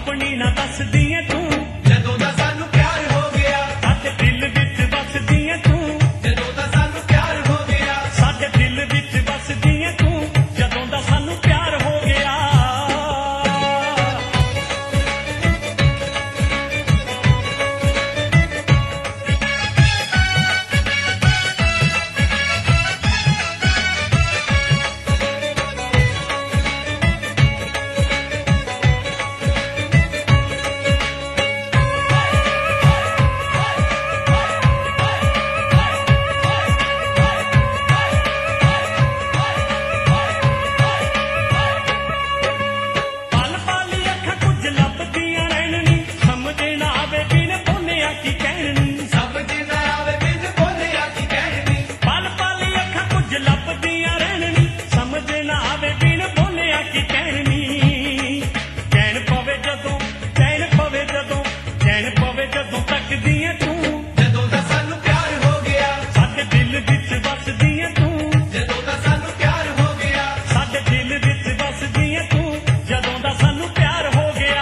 अपनी ना दसदी ऐ तू जदों दा सानू प्यार हो गया साडे दिल विच बसदी ऐ तू जदों दा सानू प्यार हो गया साडे दिल विच बसदी ऐ तू जदों दा सानू प्यार हो गया पल पल अखां कुछ लभदियां रहण नी समझ ना आवे बिन बोलिया की कहण नी समझ ना आवे बिन बोलिया की कहनी पल पल अखां कुछ लभदियां रहण नी समझ ना आवे बिन बोलिया की कहण नी चैन पवे जदों तकदी ऐ तू जदों दा सानू प्यार हो गया साडे दिल विच बसदी ऐ तू जदों दा सानू प्यार हो गया साडे दिल विच बसदी ऐ तू जदों दा सानू प्यार हो गया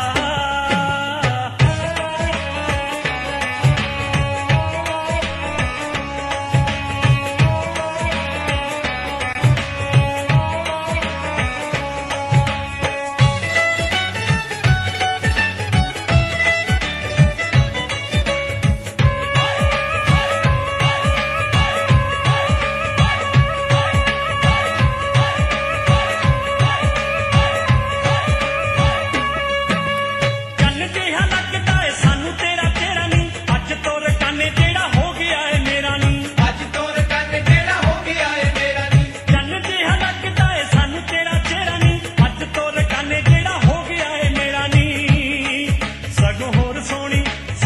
ਕੰਨ ਜਿਹਾ ਲੱਗਦਾ ਏ ਸਾਨੂੰ ਤੇਰਾ ਚਿਹਰਾ ਨੀ ਅੱਜ ਤੋਰ ਕਾਨੇ ਜਿਹੜਾ ਹੋ ਗਿਆ ਏ ਮੇਰਾ ਨੀ ਅੱਜ ਤੋਰ ਕੰਨ ਜਿਹੜਾ ਹੋ ਗਿਆ ਏ ਮੇਰਾ ਨੀ ਕੰਨ ਜਿਹਾ ਲੱਗਦਾ ਏ ਸਾਨੂੰ ਤੇਰਾ ਚਿਹਰਾ ਨੀ ਅੱਜ ਤੋਰ ਕਾਨੇ ਜਿਹੜਾ ਹੋ ਗਿਆ ਏ ਮੇਰਾ ਨੀ ਸਗੋਂ ਹੋਰ ਸੋਹਣੀ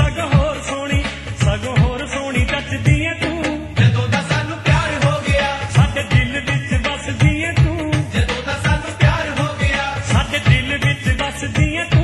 ਜੱਚਦੀ ਏ ਤੂੰ जदों दा सानू प्यार हो गया ਸਾਡੇ ਦਿਲ ਵਿੱਚ ਵਸਦੀ ਏ ਤੂੰ जदों दा सानू प्यार हो गया ਸਾਡੇ ਦਿਲ ਵਿੱਚ ਵਸਦੀ ਏ